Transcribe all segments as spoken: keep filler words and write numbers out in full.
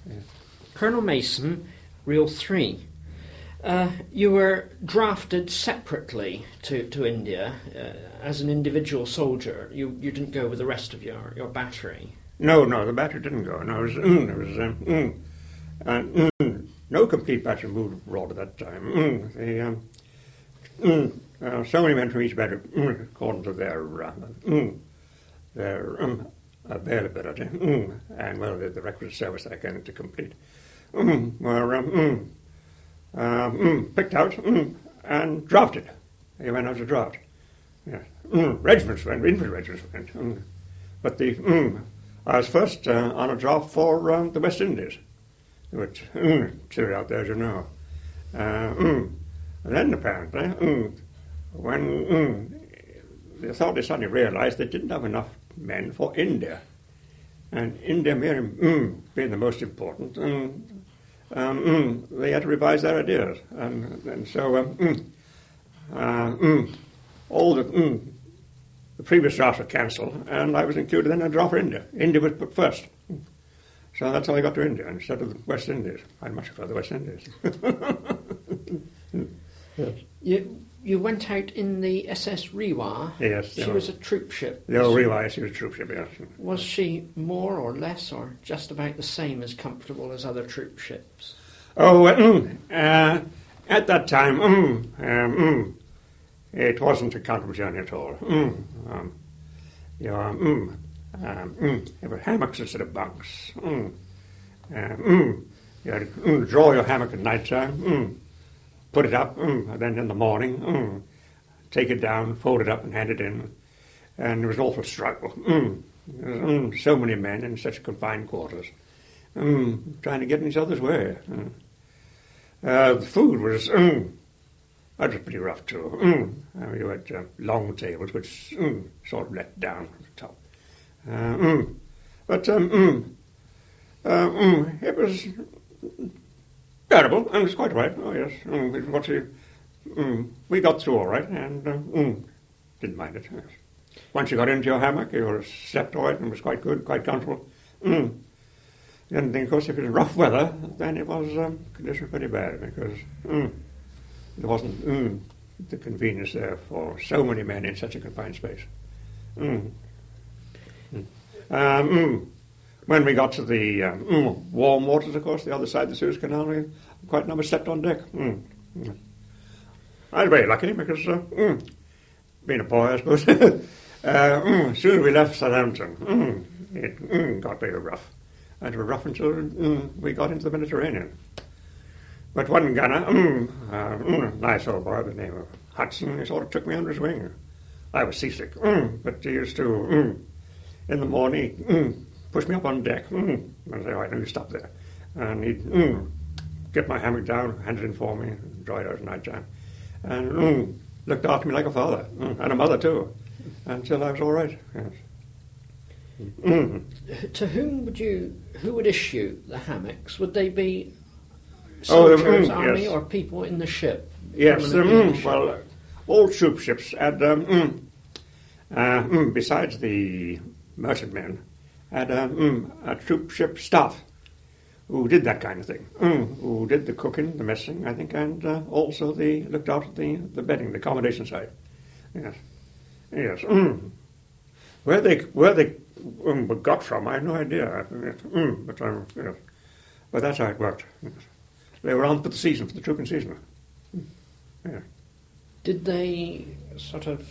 Yeah. Colonel Mason, Reel three. Uh, you were drafted separately to, to India uh, as an individual soldier. You you didn't go with the rest of your, your battery. No, no, the battery didn't go. No, it was, mm, it was um, mm, and, mm, no complete battery moved abroad at that time. Mm, the, um, mm, uh, so many men from each battery, mm, according to their uh, mm, their um, availability, mm, and well, the, the requisite service that I came to complete, mm, were um, mm, uh, mm, picked out mm, and drafted. They went out to draft. Yes. Mm, regiments went, infantry regiments went. Mm. But the mm, I was first uh, on a draft for um, the West Indies, which mm, cheery out there, as you know. Uh, mm. And then apparently, mm, when mm, the authorities suddenly realised they didn't have enough men for India, and India being, mm, being the most important, mm, um, mm, they had to revise their ideas, and, and so um, mm, uh, mm, all the mm, the previous drafts were cancelled, and I was included in a draft for India. India was put first. So that's how I got to India instead of the West Indies. I'd much prefer the West Indies. Yes. You you went out in the S S Rewa. Yes. She was a troop ship. The old Rewa, she was a troop ship, yes. Was she more or less or just about the same as comfortable as other troop ships? Oh, uh, mm, uh, at that time, mm, um, mm, it wasn't a comfortable journey at all. Mm, um, you know, mm, um, mm, there were hammocks instead of bunks. Mm, uh, mm, you had to mm, draw your hammock at night time, mm, put it up, mm, and then in the morning, mm, take it down, fold it up and hand it in. And it was an awful struggle. Mm, mm, so many men in such confined quarters, mm, trying to get in each other's way. Mm. Uh, the food was... Mm, That was pretty rough too. Mm. Uh, you had uh, long tables which mm, sort of let down at the top. Uh, mm. But um, mm, uh, mm, it was bearable, and it was quite right. Oh yes, mm, what you, mm, we got through all right, and uh, mm, didn't mind it. Yes. Once you got into your hammock, you were slept all right, and it was quite good, quite comfortable. Mm. And then, of course, if it was rough weather, then it was um, conditions pretty bad because. Mm, There wasn't mm, the convenience there for so many men in such a confined space. Mm. Mm. Um, mm. When we got to the um, mm, warm waters, of course, the other side of the Suez Canal, we, quite a number slept on deck. Mm. Mm. I was very lucky because, uh, mm, being a boy, I suppose, uh, mm, as soon as we left Southampton, mm, it mm, got very rough. And it was rough until mm, we got into the Mediterranean. But one gunner, mm, uh, mm, nice old boy by the name of Hudson, he sort of took me under his wing. I was seasick, mm, but he used to, mm, in the morning, mm, push me up on deck, mm, and say, all right, now you stop there. And he'd mm, get my hammock down, hand it in for me, dry it out at night time, and mm, looked after me like a father, mm, and a mother too, until I was all right. Yes. Mm. To whom would you, who would issue the hammocks? Would they be Oh, soldiers, mm, army, yes. or people in the ship? Yes, um, permanently in the mm, ship? well, uh, all troop ships had, um, mm, uh, mm, besides the merchantmen, had um, mm, a troop ship staff who did that kind of thing, mm, who did the cooking, the messing, I think, and uh, also the looked after the, the bedding, the accommodation side. Yes, yes. Mm. Where they where they um, got from, I have no idea. Mm, but um, yes. But that's how it worked. Yes. They were on for the season, for the trooping season. Yeah. Did they sort of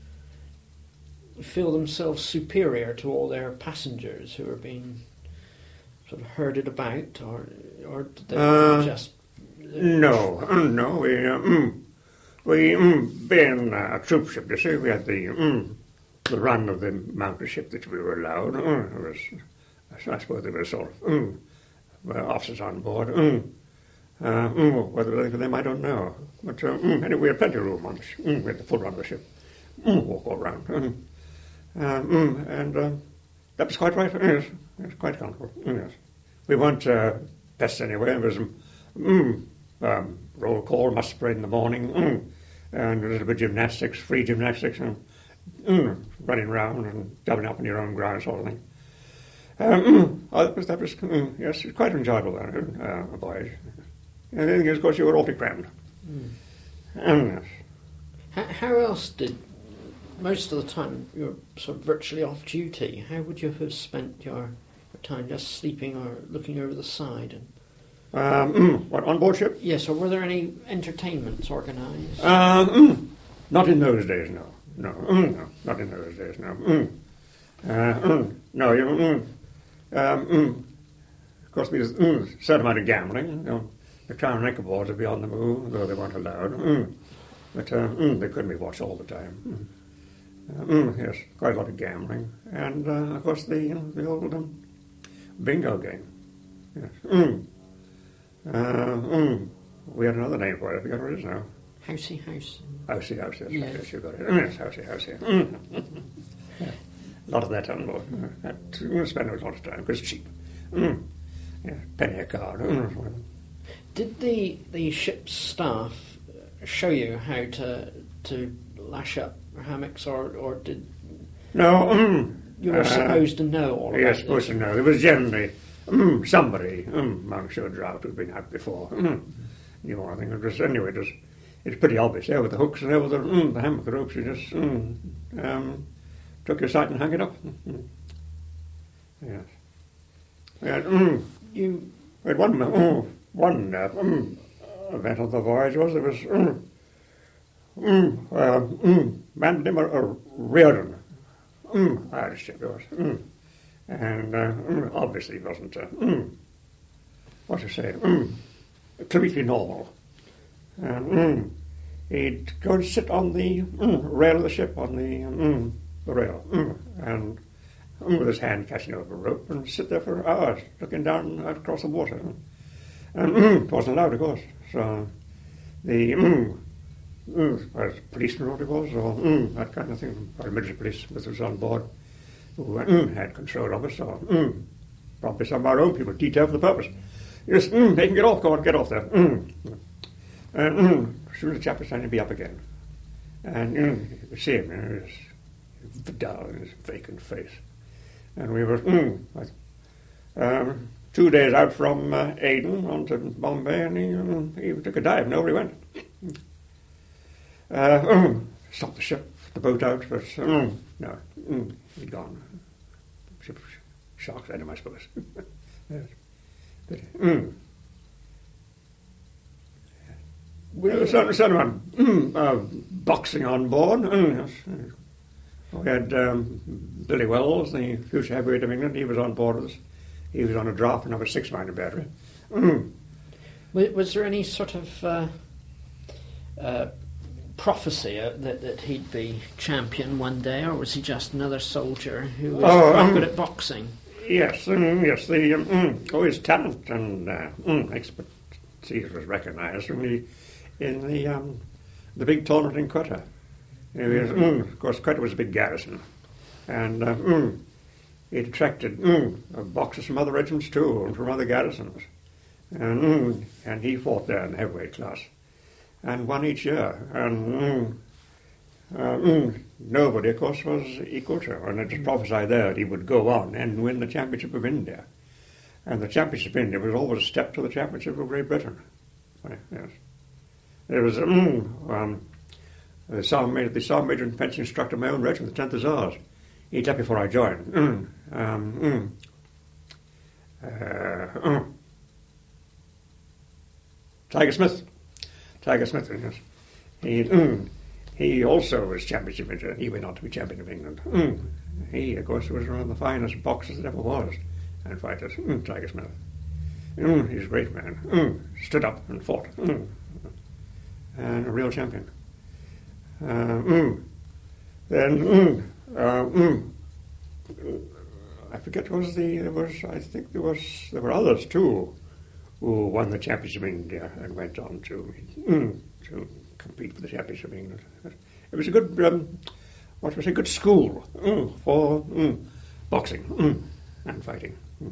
feel themselves superior to all their passengers who were being sort of herded about, or or did they Uh, just... No, uh, no. We, uh, mm, we mm, being uh, a troop ship, you see, we had the mm, the run of the amount of ship that we were allowed. Uh, it was, I suppose there were sort of mm, well, officers on board. Mm. Uh, mm, whether they for them, I don't know. But uh, mm, anyway, we had plenty of room on the ship. Mm, we had the full run of the ship. Mm, walk all around. Mm. Uh, mm, and uh, that was quite right. Yes, it was quite comfortable. Mm, yes. We weren't uh, pests anyway. It was mm, um, roll call, muster parade in the morning, mm, and a little bit of gymnastics, free gymnastics, and mm, running around and doubling up on your own ground sort of thing. Um, that was, that was mm, yes, it was quite enjoyable uh, voyage. And then, of course, you were awfully crammed. Mm. Um, yes. How, how else did, most of the time, you're sort of virtually off duty, how would you have spent your, your time, just sleeping or looking over the side? And Um, mm, what, on board ship? yes, or were there any entertainments organised? Um, mm, not in those days, no. No, mm, no, not in those days, no. Mm. Uh, mm, no, you, mm, um, mm. Of course, there was mm, a certain amount of gambling. You know, the Crown and Anchor boards would be on the move, though they weren't allowed. Mm. But uh, mm, they couldn't be watched all the time. Mm. Uh, mm, yes, quite a lot of gambling. And, uh, of course, the, you know, the old um, bingo game. Yes. Mm. Uh, mm. We had another name for it. I forget what it is now. Housey house. Housey house, yes, Yes. yes, you got it. Yes, housey house, yeah. Mm. Yeah. A lot of that on board. Uh, that, we spent a lot of time because it's cheap. Mm. Yeah, penny a card. Mm. Did the, the ship's staff show you how to to lash up hammocks, or, or did No, mm. you were uh, supposed to know all of Yes, that? supposed to know. There was generally mm, somebody mm, amongst your draft who'd been out before. Mm. You know, I think it was, anyway, it was, it's pretty obvious there with the hooks and there with the, mm, the hammock ropes. You just mm, um, took your sight and hung it up. Mm. Yes. We had, mm, You we had one, mm, one uh, mm, event on the voyage was there was mm, mm, uh, mm, man named uh, Reardon, mm, Irish ship it was, mm, and uh, mm, obviously he wasn't, uh, mm, what to say, mm, completely normal. And mm, he'd go and sit on the mm, rail of the ship, on the, mm, the rail, mm, and mm, with his hand catching over a rope, and sit there for hours, looking down out across the water. And mm, it wasn't allowed, of course. So the mm, mm, well, policeman, what it was, or mm, that kind of thing, or military police that was on board, who mm, had control of us, or mm, probably some of our own people detailed for the purpose. Just, mm, they can get off, go on, get off there. Mm. And mm, as soon as the chap was standing, he'd be up again. And mm, you could see him, you know, his dull, his vacant face. And we were mm, like, um, two days out from uh, Aden on to Bombay, and he, um, he took a dive, and over he went. Uh, mm, stopped the ship, the boat out, but mm, no, mm, he'd gone. Ship sharks at him, I suppose. Yes. But, mm. There was some, someone mm, uh, boxing on board. Mm, yes. We had um, Billy Wells, the future heavyweight of England. He was on board with us. He was on a draft and of a six-minded battery. Mm. was, was there any sort of uh, uh, prophecy uh, that that he'd be champion one day, or was he just another soldier who was Oh, quite um, good at boxing? Yes, mm, yes. The um, mm, oh, his talent and uh, mm, expertise was recognised in the in the um, the big tournament in Quetta. It was, mm, of course, Quetta was a big garrison, and uh, mm, it attracted mm, boxers from other regiments too, and from other garrisons, and mm, and he fought there in the heavyweight class, and won each year, and. Mm, Uh, mm, nobody, of course, was equal to him, and it was prophesied there that he would go on and win the Championship of India. And the Championship of India was always a step to the Championship of Great Britain. Yes. There was mm, um, the sergeant major, the sergeant major and fencing instructor of my own regiment, the tenth Hussars. He left before I joined. Mm, um, mm, uh, mm. Tiger Smith. Tiger Smith, yes. He... Mm, He also was championship of England. He went on to be champion of England. Mm. He, of course, was one of the finest boxers that ever was, and fighters. Mm, Tiger Smith. Mm, he's a great man. Mm, stood up and fought. Mm. And a real champion. Uh, mm. Then, mm, uh, mm, I forget what was the, there was, I think there was, there were others too, who won the Championship of India and went on to, mm, to compete for the Championship of England. It was a good, um, what was a good school mm, for mm, boxing mm, and fighting. Mm.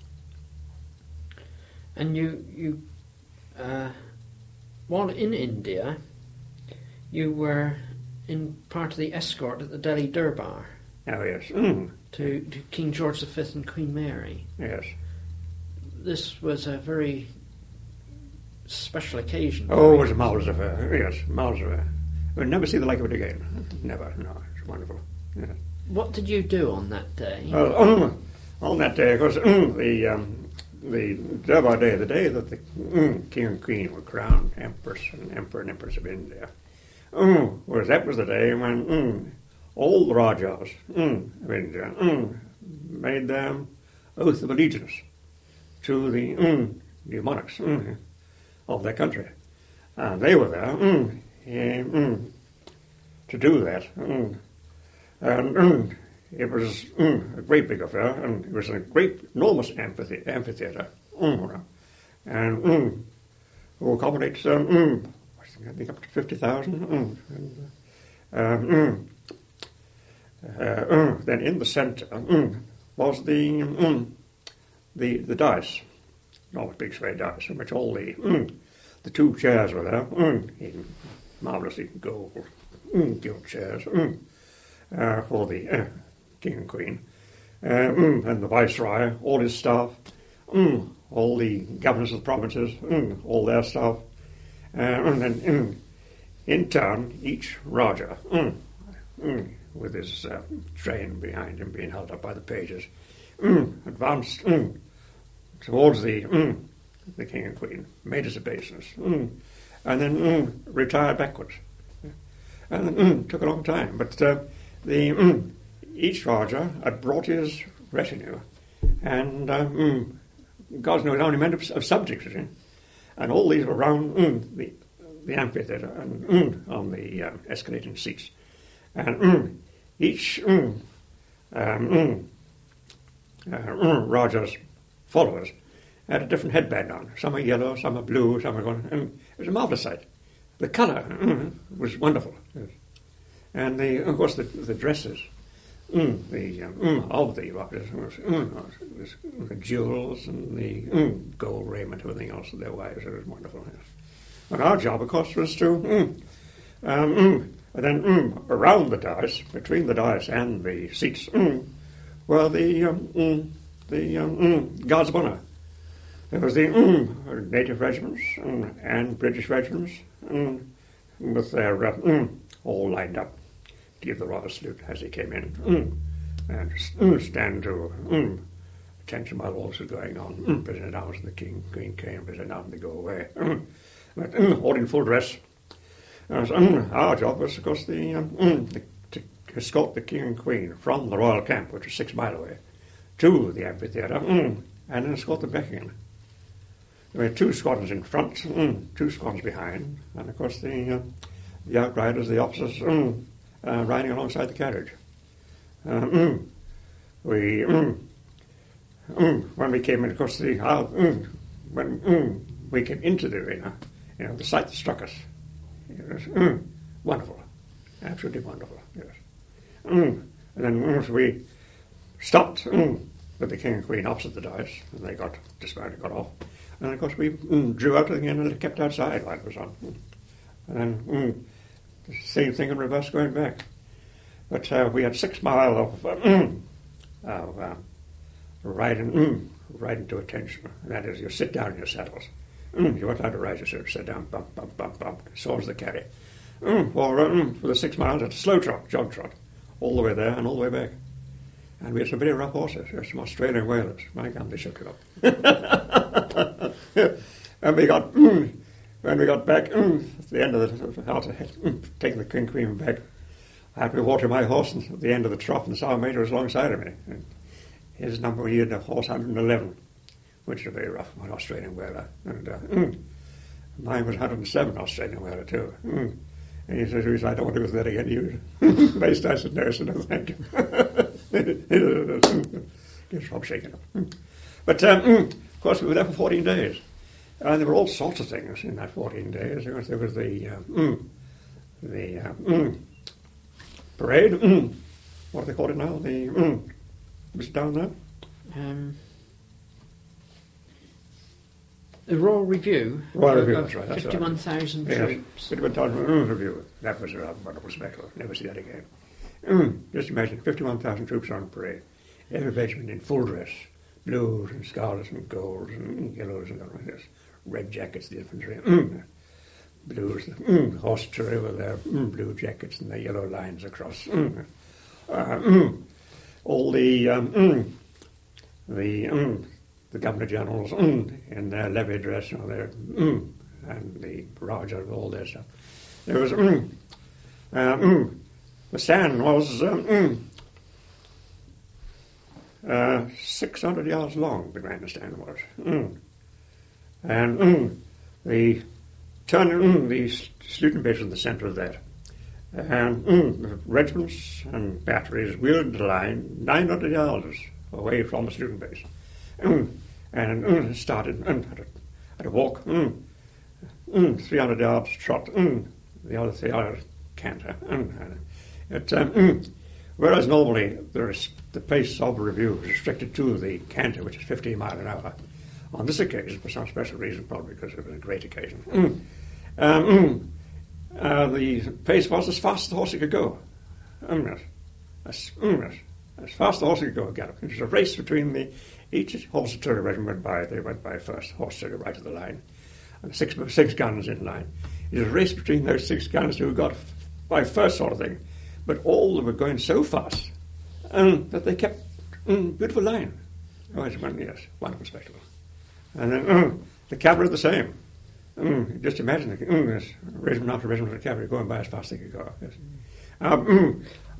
And you, you, uh, while in India, you were in part of the escort at the Delhi Durbar. Oh, yes. Mm. to, to King George the Fifth and Queen Mary. Yes. This was a very special occasion. Oh, it was a marvellous affair. Yes, marvellous affair. We'll never see the like of it again. Never. No, it's wonderful. Yes. What did you do on that day? Well, um, on that day, of course, um, the um, the Durbar Day, the day that the um, King and Queen were crowned Empress and Emperor and Empress of India, um, was that was the day when um, all the Rajas um, of India um, made their oath of allegiance to the um, new monarchs um, of their country. And they were there um, um, to do that. Um, and um, it was um, a great big affair, and it was a great, enormous amphitheater. amphitheater um, and um, will accommodate, um, um, I think, up to fifty thousand. Um, and, um, um, uh, um, then in the centre um, was the um, the the dais, not big square dais, in which all the mm, the two chairs were there, mm, in marvellously gold mm, gilt chairs mm, uh, for the uh, King and Queen, uh, mm, and the Viceroy, all his staff, mm, all the governors of the provinces, mm, all their staff, uh, and then mm, in turn each Raja, mm, mm, with his uh, train behind him being held up by the pages, mm, advanced mm, towards the mm, the King and Queen, made his obeisance, mm, and then mm, retired backwards. And then mm, took a long time, but uh, the mm, each Raja had brought his retinue, and uh, mm, God knows how many men of, of subjects, you know, and all these were round mm, the the amphitheatre and mm, on the um, escalating seats, and mm, each mm, um, mm, uh, mm, Raja's followers had a different headband on. Some are yellow, some are blue, some are going, and it was a marvellous sight. The colour mm, was wonderful, yes. And the, of course the, the dresses mm, the um, mm, of the Rajas was, mm, was the jewels and the mm, gold raiment, everything else of their wives. It was wonderful. Yes. And our job, of course, was to mm, um, mm, and then mm, around the dais, between the dais and the seats, mm, were the um, mm, the um, mm, Guards of Honour. There was the mm, native regiments mm, and British regiments mm, with their uh, mm, all lined up to give the royal salute as he came in, mm, and mm, stand to mm, attention while all this was going on. Mm, President Arms and the King, Queen came, President Arms, they go away. Mm, but mm, all in full dress. And so, mm, our job was, of course, the, um, mm, the, to escort the King and Queen from the royal camp, which was six miles away, to the amphitheatre, mm, and then escort them back again. There were two squadrons in front, mm, two squadrons behind, and of course the uh, the outriders, the officers, mm, uh, riding alongside the carriage. Uh, mm, we mm, mm, when we came in, of course, the uh, mm, when mm, we came into the arena, you know, the sight that struck us, it was mm, wonderful, absolutely wonderful. Yes, mm, and then mm, we stopped mm, with the King and Queen opposite the dais, and they got dismounted, got off. And of course we mm, drew out again and kept outside while it was on. And then mm, the same thing in reverse going back. But uh, we had six mile of, uh, mm, of uh, riding, mm, riding to attention. That is, you sit down in your saddles. Mm, you weren't allowed to ride yourself, sit down, bump, bump, bump, bump, swords the carry. Mm, for, uh, mm, for the six miles, it's a slow trot, jog trot, all the way there and all the way back. And we had some very rough horses. We had some Australian whalers. My God, they shook it up. And we got, mm, when we got back, mm, at the end of the, after mm, taking the King Queen back, I had to water my horse and at the end of the trough, and the Sergeant Major was alongside of me. And his number, he had a horse one hundred eleven, which was very rough, an Australian whaler. And uh, mm, mine was one hundred seven Australian whaler too. Mm. And he says, he said, I don't want to go through that again. You based I said, no, so no, thank you. Gets Rob shaking up. But, um, of course, we were there for fourteen days. And there were all sorts of things in that fourteen days. There was, there was the, uh, mm, the uh, mm, parade. Mm, what do they call it now? The, mm, was it down there? Um... The Royal Review. Royal of, Review, of that's right. That's fifty-one thousand right. troops. Yes, fifty-one thousand Review. That was a wonderful spectacle. Never see that again. Mm, just imagine, fifty-one thousand troops on parade. Every regiment in full dress, blues and scarlets and golds and yellows and all like this. Red jackets, the infantry. Mm, blues, mm, horse artillery with their mm, blue jackets and their yellow lines across. Mm, uh, mm, all the um, mm, the mm, the governor generals mm, in their levy dress, you know, their mm, and the Raja with all their stuff. There was mm, uh, mm, the stand was um, mm, uh, six hundred yards long. The grandstand was, mm, and mm, the turn mm, the saluting base in the centre of that, and mm, the regiments and batteries wheeled the line nine hundred yards away from the saluting base, mm, and mm, started mm, at, a, at a walk, mm, mm, three hundred yards trot, mm, the other three hundred canter. Mm, and it, um, mm, whereas normally there is, the pace of review is restricted to the canter, which is fifteen miles an hour. On this occasion, for some special reason, probably because it was a great occasion, mm, um, mm, uh, the pace was as fast as the horse could go. Mm, yes. As, mm, yes. As fast as the horse could go, gallop. It was a race between the each horse artillery regiment went by. They went by first, horse artillery right to the line, and six six guns in line. It was a race between those six guns who got by first, sort of thing. But all of them were going so fast um, that they kept um, beautiful line. Oh, it's one, yes, wonderful spectacle. And then um, the cavalry the same. Um, just imagine the um, yes, regiment after regiment of cavalry going by as fast as they could go. Yes. Um,